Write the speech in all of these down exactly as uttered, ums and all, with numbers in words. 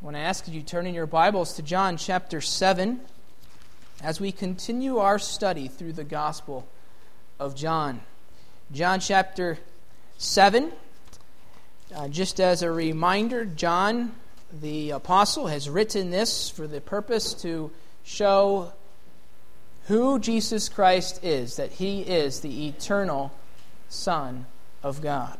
I want to ask you to turn in your Bibles to John chapter seven as we continue our study through the Gospel of John. John chapter seven, uh, just as a reminder, John the apostle has written this for the purpose to show who Jesus Christ is, that He is the eternal Son of God.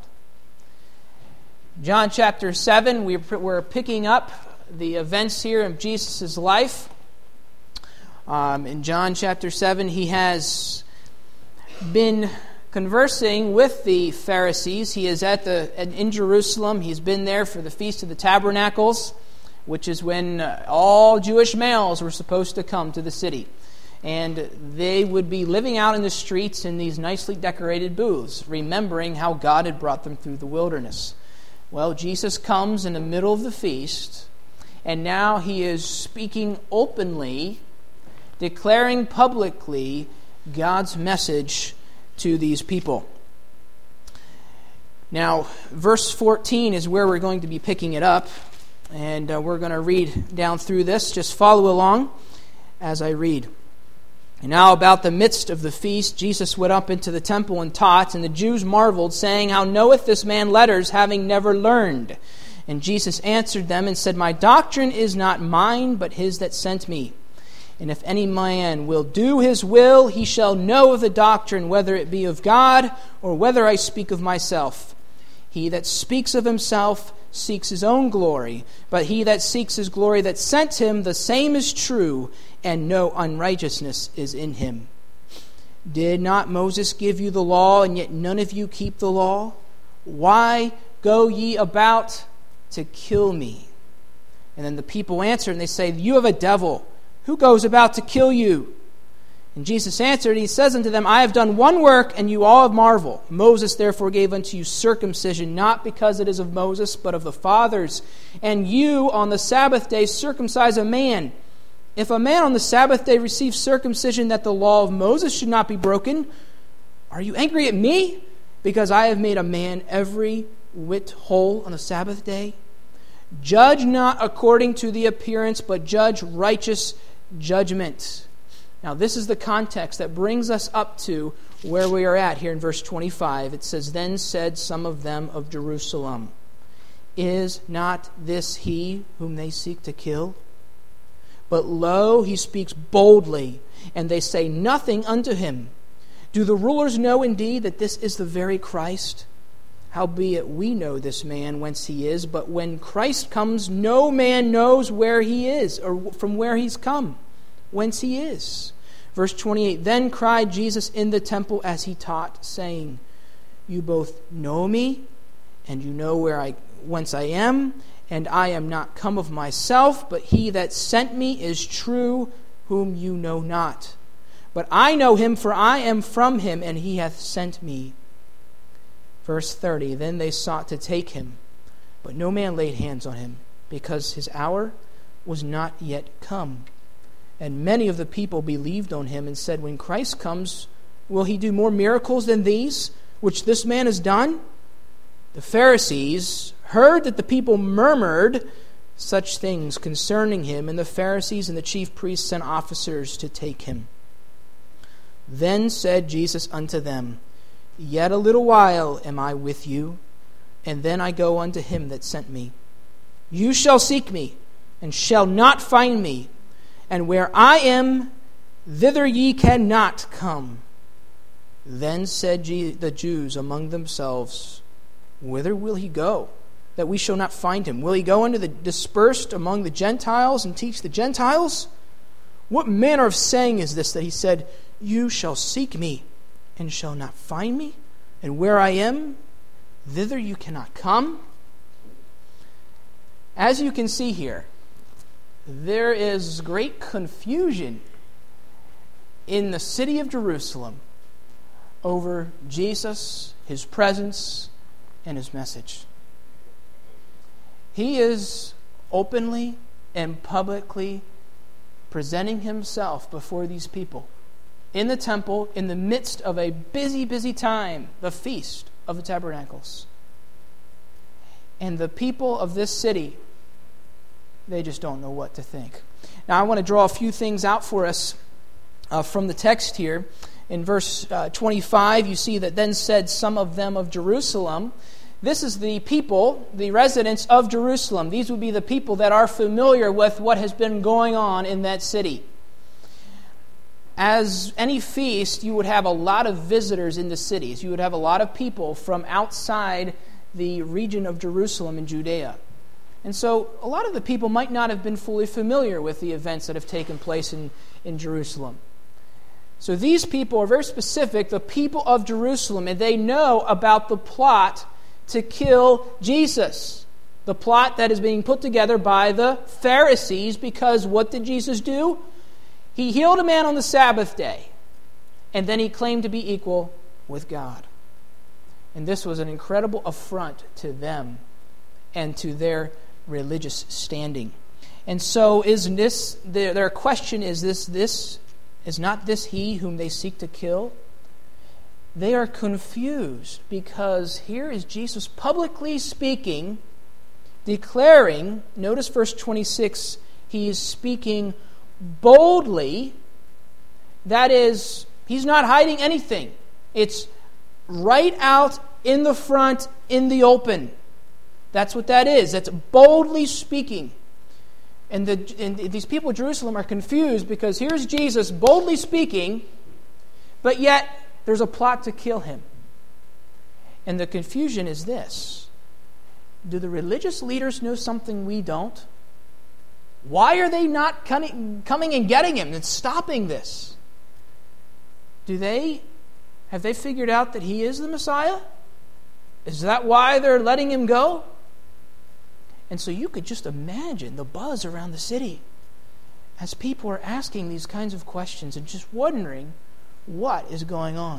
John chapter seven, we're picking up the events here of Jesus' life. Um, in John chapter seven, he has been conversing with the Pharisees. He is at the in Jerusalem. He's been there for the Feast of the Tabernacles, which is when all Jewish males were supposed to come to the city. And they would be living out in the streets in these nicely decorated booths, remembering how God had brought them through the wilderness. Well, Jesus comes in the middle of the feast, and now He is speaking openly, declaring publicly God's message to these people. Now, verse fourteen is where we're going to be picking it up, and uh, we're going to read down through this. Just follow along as I read. And now about the midst of the feast, Jesus went up into the temple and taught, and the Jews marveled, saying, How knoweth this man letters, having never learned? And Jesus answered them and said, My doctrine is not mine, but His that sent me. And if any man will do His will, he shall know of the doctrine, whether it be of God, or whether I speak of myself. He that speaks of himself seeks his own glory, but he that seeks his glory that sent him, the same is true, and no unrighteousness is in him. Did not Moses give you the law, and yet none of you keep the law? Why go ye about to kill me? And then the people answer, and they say, You have a devil. Who goes about to kill you? And Jesus answered, and He says unto them, I have done one work, and you all marvel. Moses therefore gave unto you circumcision, not because it is of Moses, but of the fathers. And you on the Sabbath day circumcise a man. If a man on the Sabbath day receives circumcision, that the law of Moses should not be broken, are you angry at me, because I have made a man every whit whole on the Sabbath day? Judge not according to the appearance, but judge righteous judgment. Now, this is the context that brings us up to where we are at here in verse twenty-five. It says, Then said some of them of Jerusalem, Is not this He whom they seek to kill? But lo, He speaks boldly, and they say nothing unto Him. Do the rulers know indeed that this is the very Christ? Howbeit we know this man whence he is, but when Christ comes, no man knows where he is, or from where he's come, whence he is. Verse twenty-eight, Then cried Jesus in the temple as He taught, saying, You both know me, and you know where I whence I am, and I am not come of myself, but He that sent me is true, whom you know not. But I know Him, for I am from Him, and He hath sent me. Verse thirty, Then they sought to take Him, but no man laid hands on Him, because His hour was not yet come. And many of the people believed on Him, and said, When Christ comes, will He do more miracles than these, which this man has done? The Pharisees heard that the people murmured such things concerning Him, and the Pharisees and the chief priests sent officers to take Him. Then said Jesus unto them, Yet a little while am I with you, and then I go unto Him that sent me. You shall seek me, and shall not find me, and where I am, thither ye cannot come. Then said the Jews among themselves, Whither will He go, that we shall not find Him? Will He go unto the dispersed among the Gentiles, and teach the Gentiles? What manner of saying is this, that He said, You shall seek me, and shall not find me, and where I am, thither you cannot come? As you can see here, there is great confusion in the city of Jerusalem over Jesus, His presence, and His message. He is openly and publicly presenting Himself before these people in the temple, in the midst of a busy, busy time, the Feast of the Tabernacles. And the people of this city They just don't know what to think. Now, I want to draw a few things out for us uh, from the text here. In verse uh, twenty-five, you see that then said some of them of Jerusalem. This is the people, the residents of Jerusalem. These would be the people that are familiar with what has been going on in that city. As any feast, you would have a lot of visitors in the cities. You would have a lot of people from outside the region of Jerusalem in Judea. And so a lot of the people might not have been fully familiar with the events that have taken place in, in Jerusalem. So these people are very specific, the people of Jerusalem, and they know about the plot to kill Jesus. The plot that is being put together by the Pharisees, because what did Jesus do? He healed a man on the Sabbath day, and then he claimed to be equal with God. And this was an incredible affront to them and to their religious standing. And so is this, their, their question is this, this, is not this he whom they seek to kill? They are confused because here is Jesus publicly speaking, declaring, notice verse twenty-six, he is speaking boldly. That is, he's not hiding anything. It's right out in the front, in the open. That's what that is. That's boldly speaking. And, the, and these people of Jerusalem are confused because here's Jesus boldly speaking, but yet there's a plot to kill him. And the confusion is this. Do the religious leaders know something we don't? Why are they not coming, coming and getting him and stopping this? Do they, have they figured out that he is the Messiah? Is that why they're letting him go? And so you could just imagine the buzz around the city as people are asking these kinds of questions and just wondering what is going on.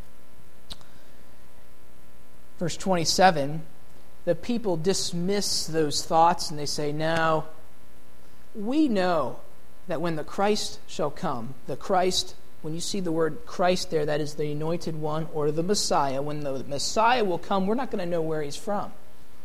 Verse twenty-seven, the people dismiss those thoughts and they say, no, we know that when the Christ shall come, the Christ, when you see the word Christ there, that is the anointed one or the Messiah. When the Messiah will come, we're not going to know where he's from.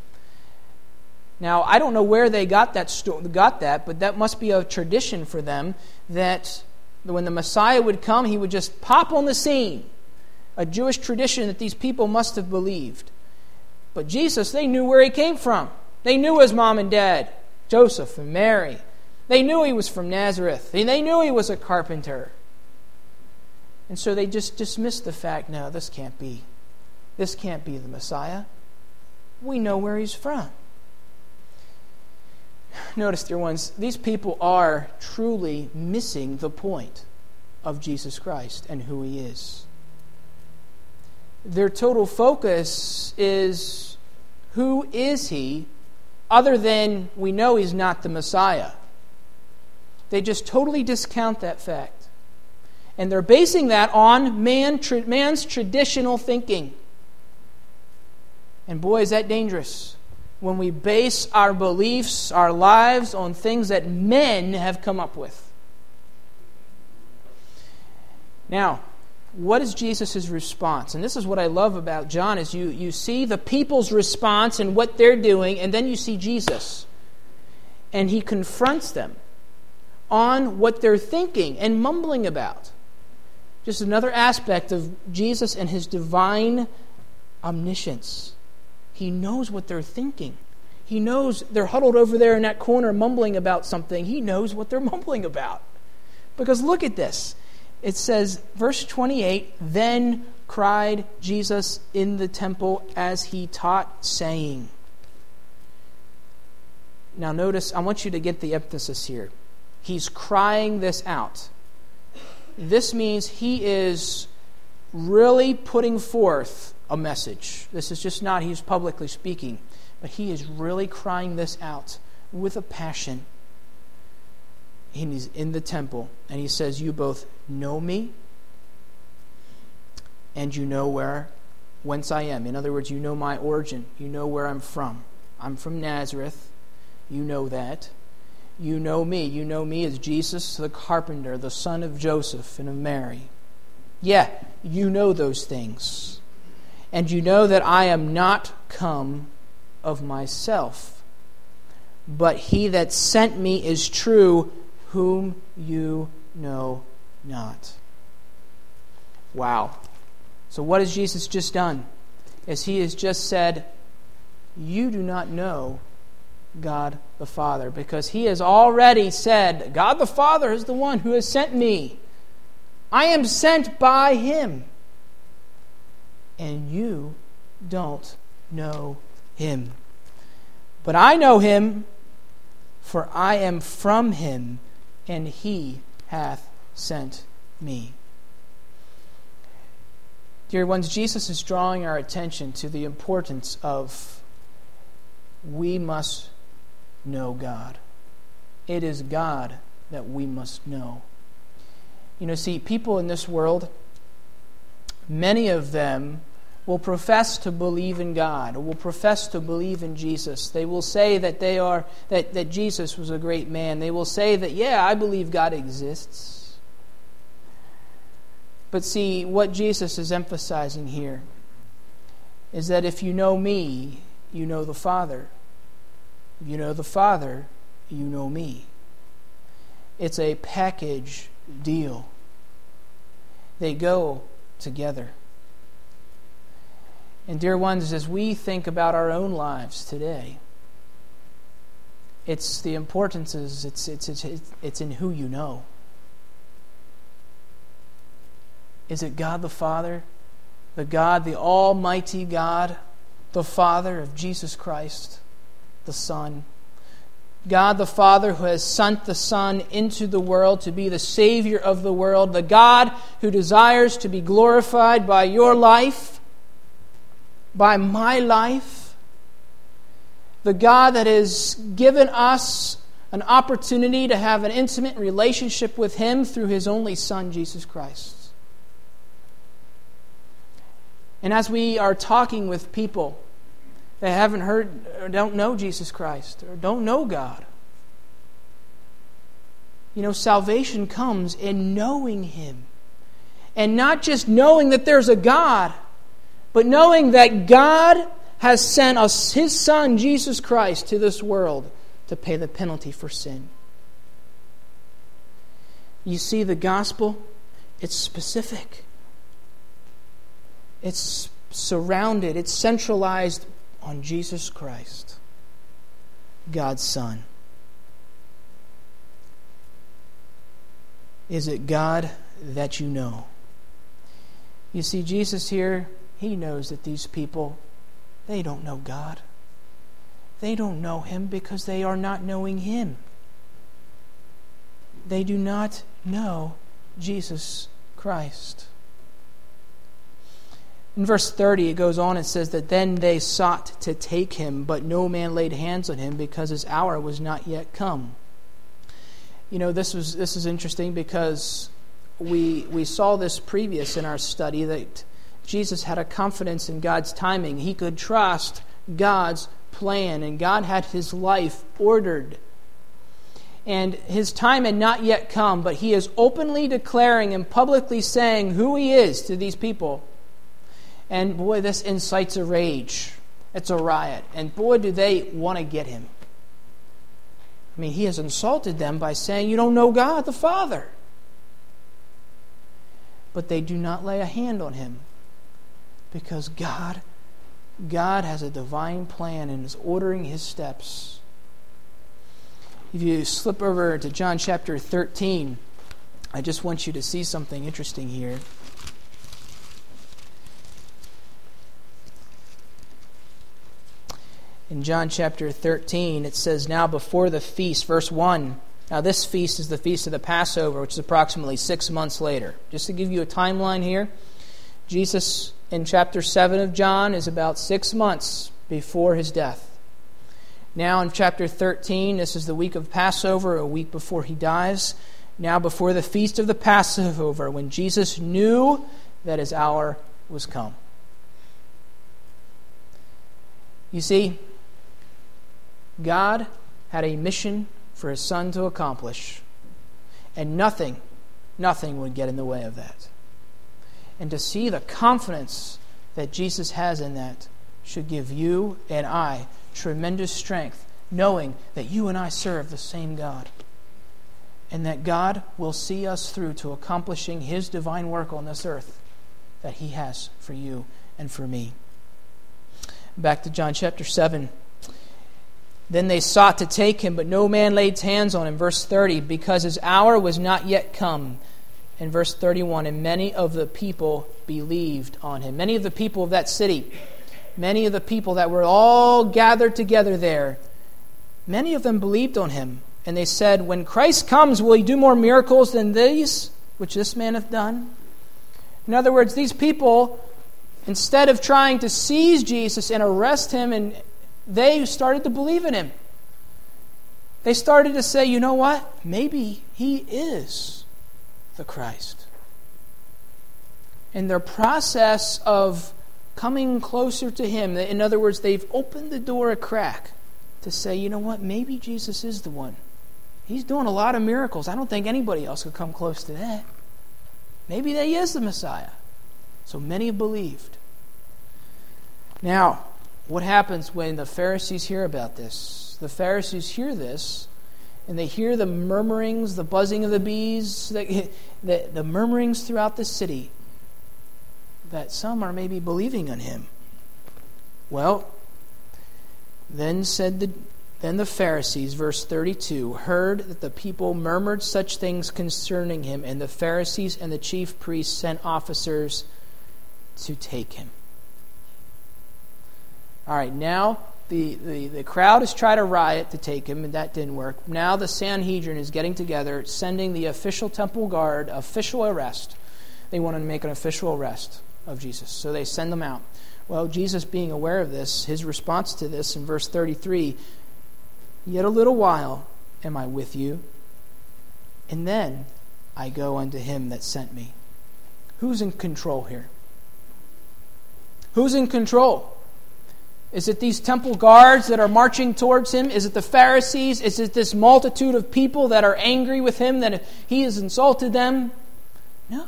Now, I don't know where they got that, sto- got that, but that must be a tradition for them that when the Messiah would come, he would just pop on the scene. A Jewish tradition that these people must have believed. But Jesus, they knew where he came from. They knew his mom and dad, Joseph and Mary. They knew he was from Nazareth. They knew he was a carpenter. And so they just dismissed the fact, no, this can't be. This can't be the Messiah. We know where he's from. Notice, dear ones, these people are truly missing the point of Jesus Christ and who he is. Their total focus is, who is he, other than we know he's not the Messiah. They just totally discount that fact. And they're basing that on man, tra- man's traditional thinking. And boy, is that dangerous. When we base our beliefs, our lives on things that men have come up with. Now, what is Jesus' response? And this is what I love about John, is you, you see the people's response and what they're doing, and then you see Jesus. And he confronts them on what they're thinking and mumbling about. Just another aspect of Jesus and his divine omniscience. He knows what they're thinking. He knows they're huddled over there in that corner mumbling about something. He knows what they're mumbling about. Because look at this. It says, verse twenty-eight, then cried Jesus in the temple as he taught, saying. Now notice, I want you to get the emphasis here. He's crying this out. This means he is really putting forth a message. This is just not he's publicly speaking, but he is really crying this out with a passion. And he's in the temple, and he says, you both know me, and you know where, whence I am. In other words, you know my origin. You know where I'm from. I'm from Nazareth. You know that. You know me. You know me as Jesus the carpenter, the son of Joseph and of Mary. Yeah, you know those things. And you know that I am not come of myself, but he that sent me is true, whom you know not. Wow. So what has Jesus just done? Is he has just said, you do not know God the Father, because he has already said, God the Father is the one who has sent me. I am sent by him. And you don't know him. But I know him, for I am from him, and he hath sent me. Dear ones, Jesus is drawing our attention to the importance of we must know God. It is God that we must know. You know, see, people in this world, many of them will profess to believe in God, or will profess to believe in Jesus. They will say that they are that, that Jesus was a great man. They will say that, yeah, I believe God exists. But see, what Jesus is emphasizing here is that if you know me, you know the Father. If you know the Father, you know me. It's a package deal. They go together. And dear ones, as we think about our own lives today, it's the importance is it's it's it's it's in who you know. Is it God the Father, the God, the Almighty God, the Father of Jesus Christ, the Son? God the Father who has sent the Son into the world to be the Savior of the world, the God who desires to be glorified by your life, by my life, the God that has given us an opportunity to have an intimate relationship with Him through His only Son, Jesus Christ. And as we are talking with people that haven't heard or don't know Jesus Christ or don't know God, you know, salvation comes in knowing Him. And not just knowing that there's a God, but knowing that God has sent us His Son, Jesus Christ, to this world to pay the penalty for sin. You see, the gospel, it's specific. It's surrounded, it's centralized on Jesus Christ, God's Son. Is it God that you know? You see, Jesus here, He knows that these people, they don't know God. They don't know Him because they are not knowing Him. They do not know Jesus Christ. In verse thirty, it goes on and says that then they sought to take Him, but no man laid hands on Him because His hour was not yet come. You know, this was this is interesting because we we saw this previous in our study that Jesus had a confidence in God's timing. He could trust God's plan, and God had His life ordered. And His time had not yet come, but He is openly declaring and publicly saying who He is to these people. And boy, this incites a rage. It's a riot. And boy, do they want to get Him. I mean, He has insulted them by saying, you don't know God the Father. But they do not lay a hand on Him. Because God, God has a divine plan and is ordering His steps. If you slip over to John chapter thirteen, I just want you to see something interesting here. In John chapter thirteen, it says, now before the feast, verse one. Now this feast is the feast of the Passover, which is approximately six months later. Just to give you a timeline here, Jesus in chapter seven of John is about six months before His death. Now in chapter thirteen, this is the week of Passover, a week before He dies. Now before the feast of the Passover, when Jesus knew that His hour was come. You see, God had a mission for His Son to accomplish, and nothing, nothing would get in the way of that. And to see the confidence that Jesus has in that should give you and I tremendous strength knowing that you and I serve the same God, and that God will see us through to accomplishing His divine work on this earth that He has for you and for me. Back to John chapter seven. Then they sought to take Him, but no man laid hands on Him. Verse thirty, because His hour was not yet come. In verse thirty-one, and many of the people believed on Him. Many of the people of that city, many of the people that were all gathered together there, many of them believed on Him. And they said, when Christ comes, will He do more miracles than these, which this man hath done? In other words, these people, instead of trying to seize Jesus and arrest Him, and they started to believe in Him. They started to say, you know what? Maybe He is the Christ. In their process of coming closer to Him, in other words, they've opened the door a crack to say, you know what? Maybe Jesus is the one. He's doing a lot of miracles. I don't think anybody else could come close to that. Maybe that He is the Messiah. So many have believed. Now, what happens when the Pharisees hear about this? The Pharisees hear this, and they hear the murmurings, the buzzing of the bees, the, the, the murmurings throughout the city, that some are maybe believing on Him. Well, then said the then the Pharisees, verse thirty-two, heard that the people murmured such things concerning Him, and the Pharisees and the chief priests sent officers to take Him. All right, now the, the, the crowd has tried to riot to take Him, and that didn't work. Now the Sanhedrin is getting together, sending the official temple guard, official arrest. They want to make an official arrest of Jesus, so they send them out. Well, Jesus, being aware of this, His response to this in verse thirty-three, yet a little while am I with you, and then I go unto Him that sent me. Who's in control here? Who's in control? Is it these temple guards that are marching towards Him? Is it the Pharisees? Is it this multitude of people that are angry with Him that He has insulted them? No.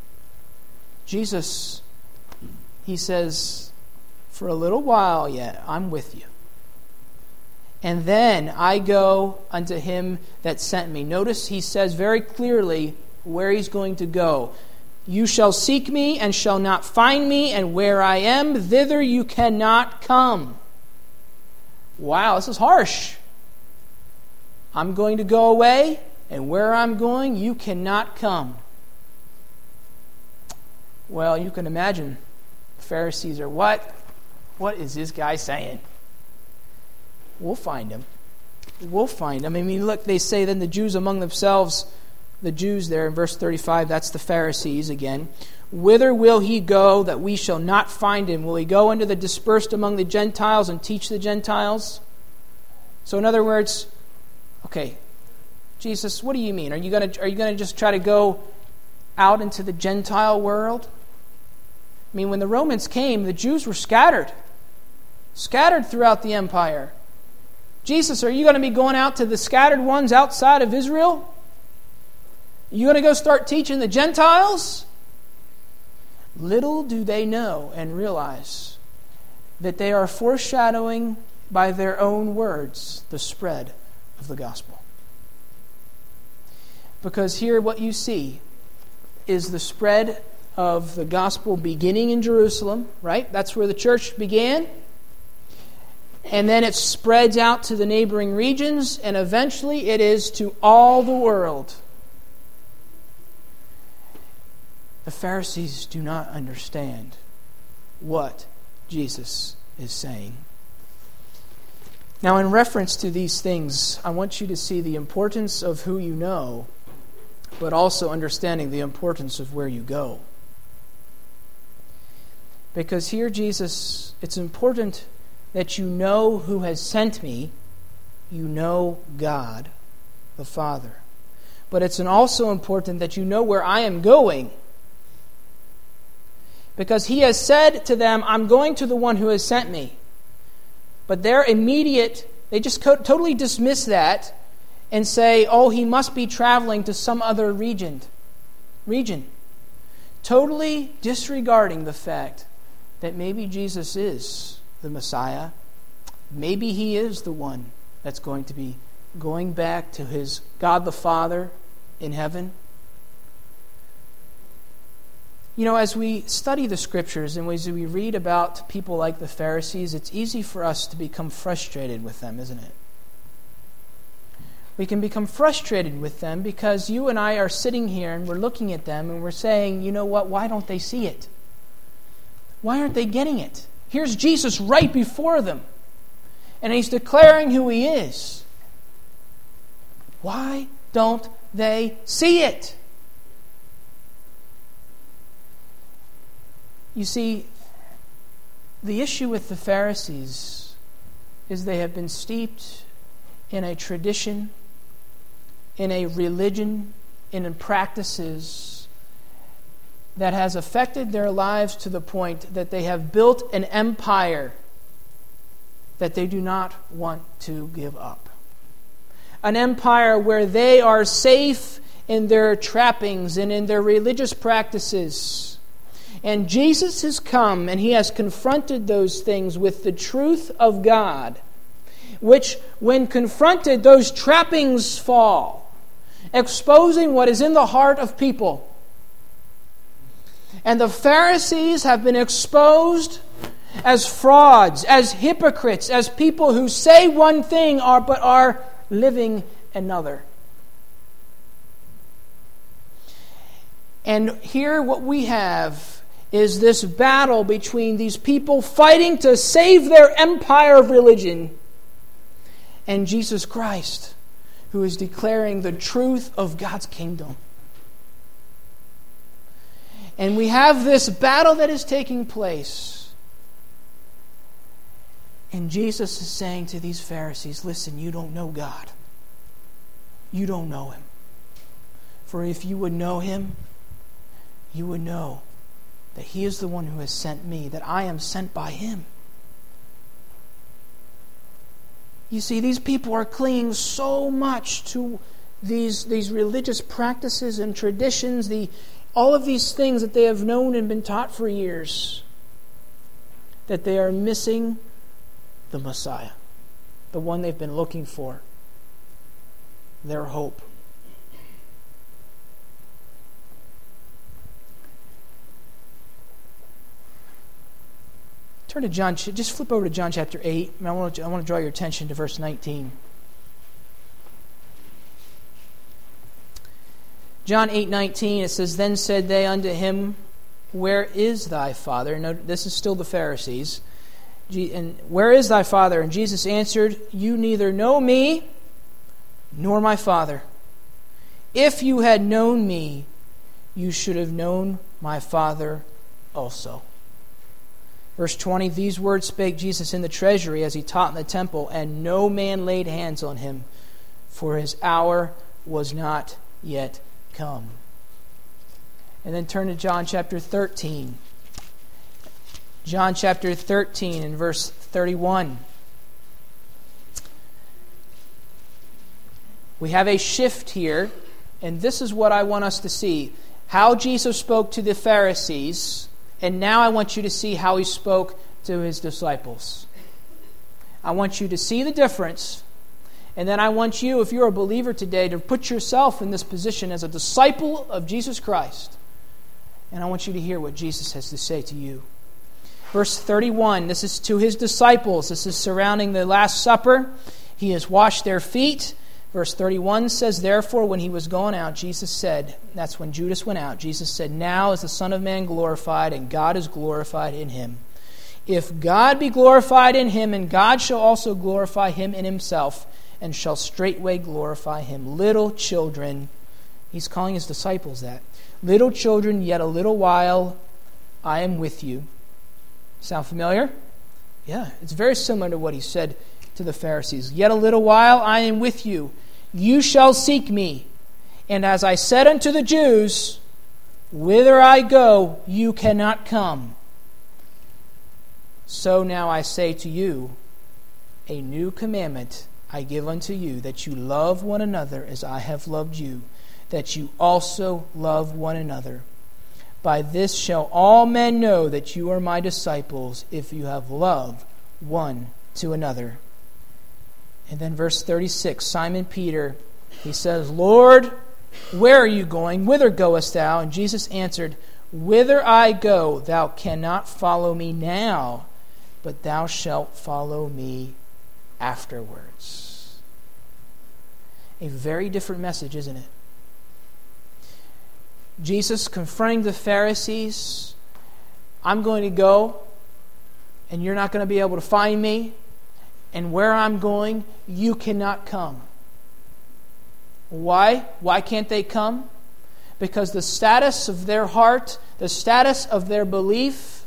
Jesus, He says, for a little while yet, I'm with you. And then I go unto Him that sent me. Notice He says very clearly where He's going to go. You shall seek me and shall not find me, and where I am, thither you cannot come. Wow, this is harsh. I'm going to go away, and where I'm going, you cannot come. Well, you can imagine the Pharisees are, what? What is this guy saying? We'll find Him. We'll find Him. I mean, look, they say then the Jews among themselves, the Jews there in verse thirty-five, that's the Pharisees again. Whither will He go that we shall not find Him? Will He go into the dispersed among the Gentiles and teach the Gentiles? So in other words, okay, Jesus, what do you mean? Are you going to are you going to just try to go out into the Gentile world? I mean, when the Romans came, the Jews were scattered. Scattered throughout the empire. Jesus, are you going to be going out to the scattered ones outside of Israel? Are you going to go start teaching the Gentiles? Little do they know and realize that they are foreshadowing by their own words the spread of the gospel. Because here what you see is the spread of the gospel beginning in Jerusalem, right? That's where the church began. And then it spreads out to the neighboring regions, and eventually it is to all the world. The Pharisees do not understand what Jesus is saying. Now, in reference to these things, I want you to see the importance of who you know, but also understanding the importance of where you go. Because here Jesus, it's important that you know who has sent me, you know God, the Father. But it's also important that you know where I am going. Because He has said to them, I'm going to the one who has sent me. But their immediate, they just co- totally dismiss that and say, oh, He must be traveling to some other region. Region. Totally disregarding the fact that maybe Jesus is the Messiah. Maybe He is the one that's going to be going back to his God the Father in heaven. You know, as we study the Scriptures and as we read about people like the Pharisees, it's easy for us to become frustrated with them, isn't it? We can become frustrated with them because you and I are sitting here and we're looking at them and we're saying, you know what, why don't they see it? Why aren't they getting it? Here's Jesus right before them, and he's declaring who he is. Why don't they see it? You see, the issue with the Pharisees is they have been steeped in a tradition, in a religion, and in practices that has affected their lives to the point that they have built an empire that they do not want to give up. An empire where they are safe in their trappings and in their religious practices. And Jesus has come and he has confronted those things with the truth of God, which, when confronted, those trappings fall, exposing what is in the heart of people. And the Pharisees have been exposed as frauds, as hypocrites, as people who say one thing are but are living another. And here what we have is this battle between these people fighting to save their empire of religion and Jesus Christ, who is declaring the truth of God's kingdom. And we have this battle that is taking place. And Jesus is saying to these Pharisees, listen, you don't know God. You don't know him. For if you would know him, you would know that he is the one who has sent me, that I am sent by him. You see, these people are clinging so much to these, these religious practices and traditions, the, all of these things that they have known and been taught for years, that they are missing the Messiah, the one they've been looking for, their hope. Turn to John, just flip over to John chapter eight. And I want to, I want to draw your attention to verse nineteen. John eight nineteen, it says, Then said they unto him, Where is thy Father? And this is still the Pharisees. And where is thy Father? And Jesus answered, You neither know me nor my Father. If you had known me, you should have known my Father also. Verse twenty, These words spake Jesus in the treasury as he taught in the temple, and no man laid hands on him, for his hour was not yet come. And then turn to John chapter thirteen. John chapter thirteen and verse thirty-one. We have a shift here, and this is what I want us to see. How Jesus spoke to the Pharisees, and now I want you to see how he spoke to his disciples. I want you to see the difference, and then I want you, if you're a believer today, to put yourself in this position as a disciple of Jesus Christ. And I want you to hear what Jesus has to say to you. Verse thirty-one, this is to his disciples. This is surrounding the Last Supper. He has washed their feet. Verse thirty-one says, Therefore, when he was gone out, Jesus said, that's when Judas went out, Jesus said, Now is the Son of Man glorified, and God is glorified in him. If God be glorified in him, and God shall also glorify him in himself, and shall straightway glorify him. Little children, he's calling his disciples that. Little children, yet a little while I am with you. Sound familiar? Yeah, it's very similar to what he said to the Pharisees. Yet a little while I am with you. You shall seek me. And as I said unto the Jews, whither I go, you cannot come. So now I say to you, a new commandment I give unto you, that you love one another as I have loved you, that you also love one another. By this shall all men know that you are my disciples, if you have love one to another. And then verse thirty-six, Simon Peter, he says, Lord, where are you going? Whither goest thou? And Jesus answered, Whither I go, thou cannot follow me now, but thou shalt follow me afterwards. A very different message, isn't it? Jesus confronting the Pharisees, I'm going to go, and you're not going to be able to find me, and where I'm going, you cannot come. Why? Why can't they come? Because the status of their heart, the status of their belief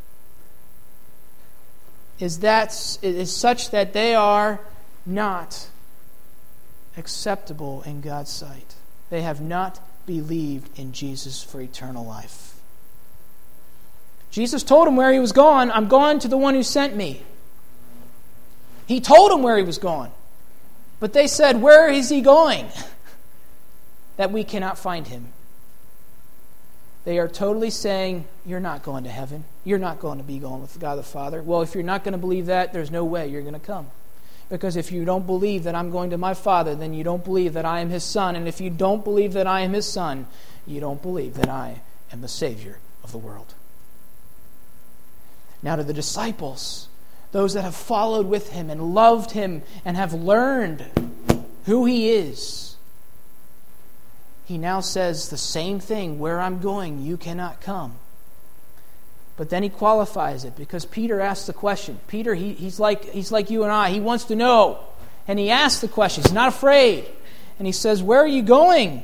is that is such that they are not acceptable in God's sight. They have not believed in Jesus for eternal life. Jesus told them where he was going. I'm going to the one who sent me. He told them where he was going. But they said, where is he going? That we cannot find him. They are totally saying, you're not going to heaven. You're not going to be going with God the Father. Well, if you're not going to believe that, there's no way you're going to come. Because if you don't believe that I'm going to my Father, then you don't believe that I am his Son. And if you don't believe that I am his Son, you don't believe that I am the Savior of the world. Now to the disciples, those that have followed with him and loved him and have learned who he is, he now says the same thing, where I'm going, you cannot come. But then he qualifies it because Peter asks the question. Peter, he, he's like he's like you and I. He wants to know. And he asks the question. He's not afraid. And he says, where are you going?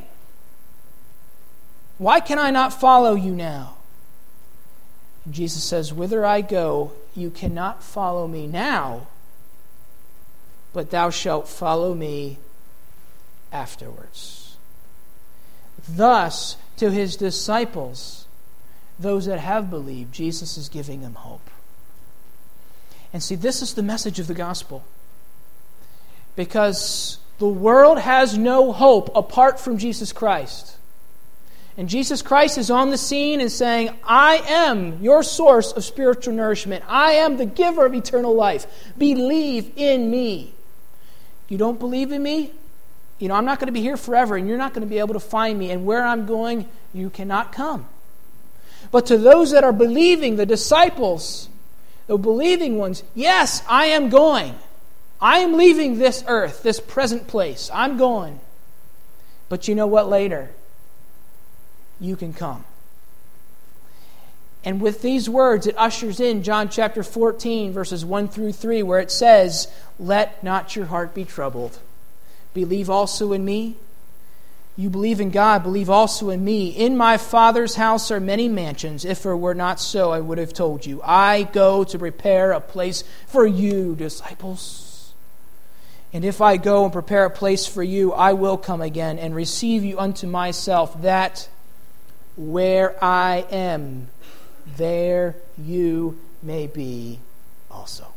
Why can I not follow you now? And Jesus says, whither I go, you cannot follow me now, but thou shalt follow me afterwards. Thus, to his disciples, those that have believed, Jesus is giving them hope. And see, this is the message of the gospel. Because the world has no hope apart from Jesus Christ. And Jesus Christ is on the scene and saying, I am your source of spiritual nourishment. I am the giver of eternal life. Believe in me. You don't believe in me? You know, I'm not going to be here forever, and you're not going to be able to find me. And where I'm going, you cannot come. But to those that are believing, the disciples, the believing ones, yes, I am going. I am leaving this earth, this present place. I'm going. But you know what? Later, you can come. And with these words, it ushers in John chapter fourteen, verses one through three, where it says, let not your heart be troubled. Believe also in me. You believe in God, believe also in me. In my Father's house are many mansions. If it were not so, I would have told you. I go to prepare a place for you, disciples. And if I go and prepare a place for you, I will come again and receive you unto myself, that where I am, there you may be also.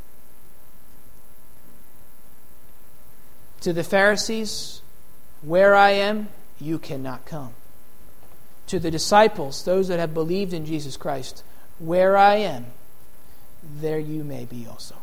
To the Pharisees, where I am, you cannot come. To the disciples, those that have believed in Jesus Christ, where I am, there you may be also.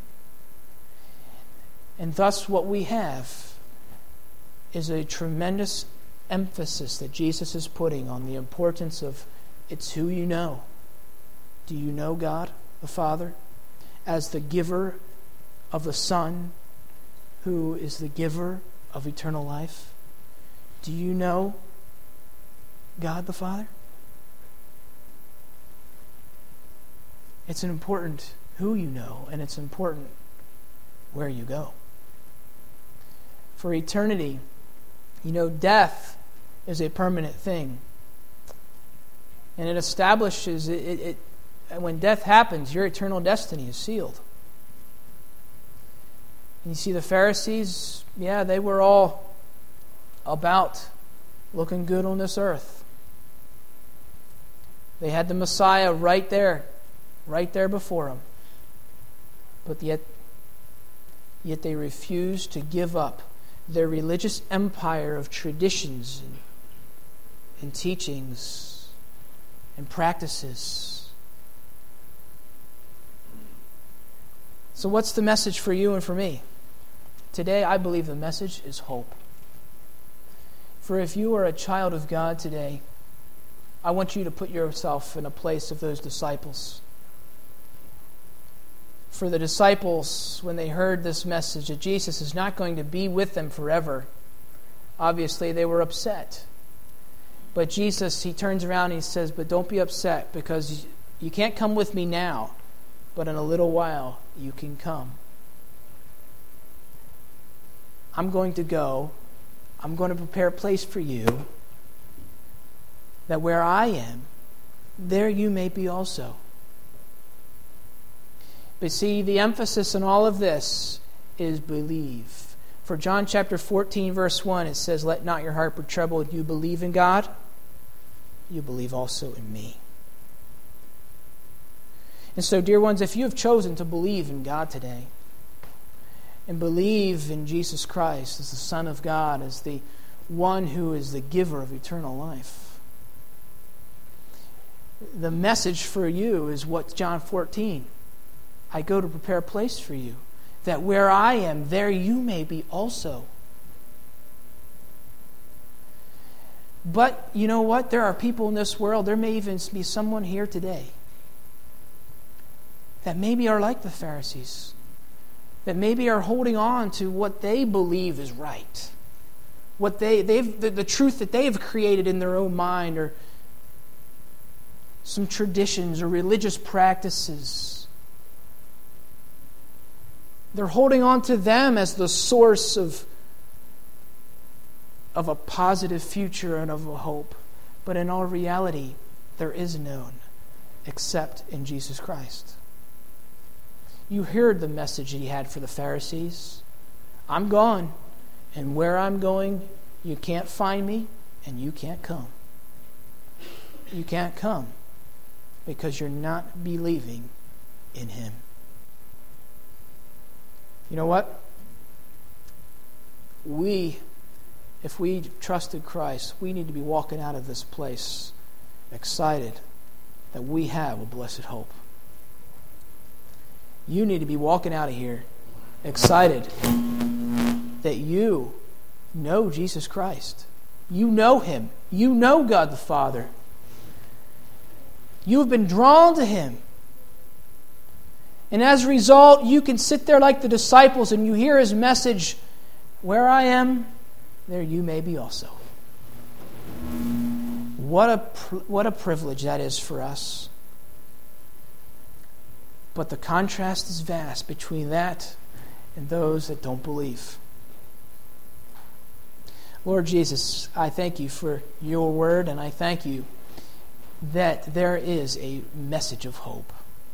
And thus what we have is a tremendous emphasis that Jesus is putting on the importance of it's who you know. Do you know God, the Father, as the giver of the Son, who is the giver of eternal life? Do you know God the Father? It's important who you know, and it's important where you go. For eternity, you know, death is a permanent thing. And it establishes, it, it, it, when death happens, your eternal destiny is sealed. And you see the Pharisees, yeah, they were all about looking good on this earth. They had the Messiah right there, right there before them. But yet, yet they refused to give up their religious empire of traditions and, and teachings and practices. So what's the message for you and for me? Today, I believe the message is hope. For if you are a child of God today, I want you to put yourself in a place of those disciples. For the disciples, when they heard this message that Jesus is not going to be with them forever, obviously they were upset. But Jesus, he turns around and he says, but don't be upset, because you can't come with me now, but in a little while you can come. I'm going to go. I'm going to prepare a place for you, that where I am, there you may be also. But see, the emphasis in all of this is believe. For John chapter fourteen, verse one, it says, let not your heart be troubled. You believe in God, you believe also in me. And so, dear ones, if you have chosen to believe in God today, and believe in Jesus Christ as the Son of God, as the one who is the giver of eternal life, the message for you is what John fourteen, I go to prepare a place for you, that where I am, there you may be also. But you know what? There are people in this world, there may even be someone here today that maybe are like the Pharisees, that maybe are holding on to what they believe is right, what they they've the, the truth that they have created in their own mind, or some traditions or religious practices. They're holding on to them as the source of, of a positive future and of a hope. But in all reality, there is none except in Jesus Christ. You heard the message he had for the Pharisees. I'm gone, and where I'm going, you can't find me, and you can't come. You can't come because you're not believing in him. You know what? We, if we trusted Christ, we need to be walking out of this place excited that we have a blessed hope. You need to be walking out of here excited that you know Jesus Christ. You know him. You know God the Father. You have been drawn to him. And as a result, you can sit there like the disciples and you hear his message, where I am, there you may be also. What a, what a privilege that is for us. But the contrast is vast between that and those that don't believe. Lord Jesus, I thank you for your word, and I thank you that there is a message of hope.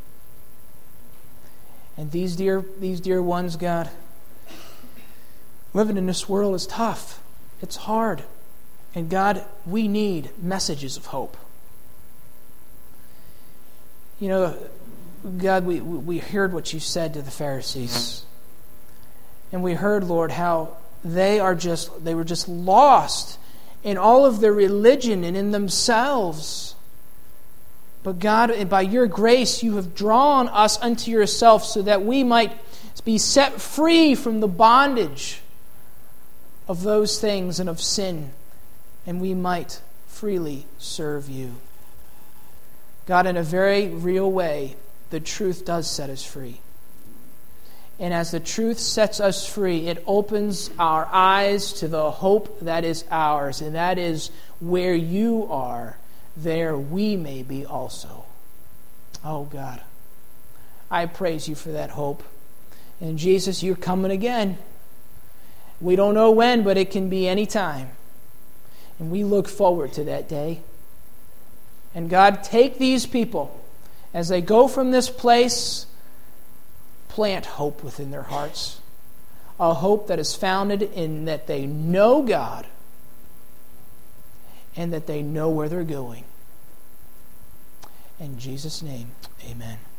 And these dear, these dear ones, God, living in this world is tough. It's hard. And God, we need messages of hope. You know, God, we, we heard what you said to the Pharisees. And we heard, Lord, how they are just, they were just lost in all of their religion and in themselves. But God, by your grace, you have drawn us unto yourself so that we might be set free from the bondage of those things and of sin, and we might freely serve you. God, in a very real way, the truth does set us free. And as the truth sets us free, it opens our eyes to the hope that is ours, and that is where you are, there we may be also. Oh God, I praise you for that hope. And Jesus, you're coming again. We don't know when, but it can be any time. And we look forward to that day. And God, take these people as they go from this place, plant hope within their hearts. A hope that is founded in that they know God and that they know where they're going. In Jesus' name, amen.